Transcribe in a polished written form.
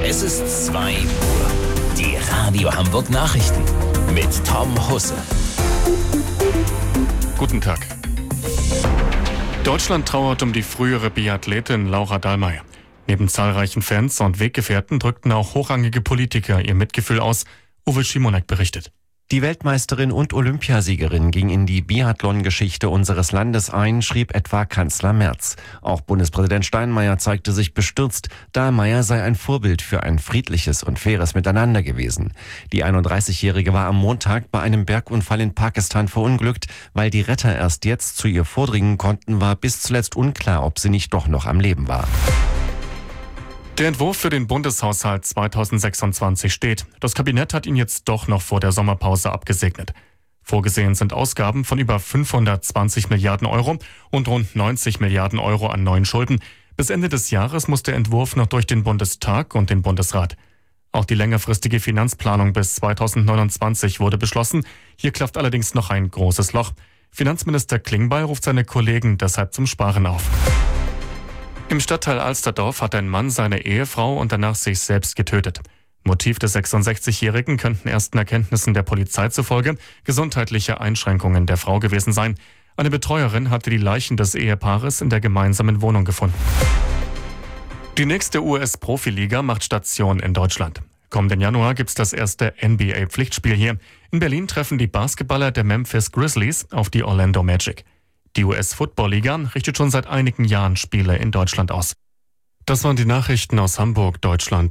Es ist 2 Uhr. Die Radio Hamburg Nachrichten mit Tom Husse. Guten Tag. Deutschland trauert um die frühere Biathletin Laura Dahlmeier. Neben zahlreichen Fans und Weggefährten drückten auch hochrangige Politiker ihr Mitgefühl aus. Uwe Schimonek berichtet. Die Weltmeisterin und Olympiasiegerin ging in die Biathlon-Geschichte unseres Landes ein, schrieb etwa Kanzler Merz. Auch Bundespräsident Steinmeier zeigte sich bestürzt. Dahlmeier sei ein Vorbild für ein friedliches und faires Miteinander gewesen. Die 31-Jährige war am Montag bei einem Bergunfall in Pakistan verunglückt. Weil die Retter erst jetzt zu ihr vordringen konnten, war bis zuletzt unklar, ob sie nicht doch noch am Leben war. Der Entwurf für den Bundeshaushalt 2026 steht. Das Kabinett hat ihn jetzt doch noch vor der Sommerpause abgesegnet. Vorgesehen sind Ausgaben von über 520 Milliarden Euro und rund 90 Milliarden Euro an neuen Schulden. Bis Ende des Jahres muss der Entwurf noch durch den Bundestag und den Bundesrat. Auch die längerfristige Finanzplanung bis 2029 wurde beschlossen. Hier klafft allerdings noch ein großes Loch. Finanzminister Klingbeil ruft seine Kollegen deshalb zum Sparen auf. Im Stadtteil Alsterdorf hat ein Mann seine Ehefrau und danach sich selbst getötet. Motiv des 66-Jährigen könnten ersten Erkenntnissen der Polizei zufolge gesundheitliche Einschränkungen der Frau gewesen sein. Eine Betreuerin hatte die Leichen des Ehepaares in der gemeinsamen Wohnung gefunden. Die nächste US-Profiliga macht Station in Deutschland. Kommenden Januar gibt's das erste NBA-Pflichtspiel hier. In Berlin treffen die Basketballer der Memphis Grizzlies auf die Orlando Magic. Die US-Football-Liga richtet schon seit einigen Jahren Spiele in Deutschland aus. Das waren die Nachrichten aus Hamburg, Deutschland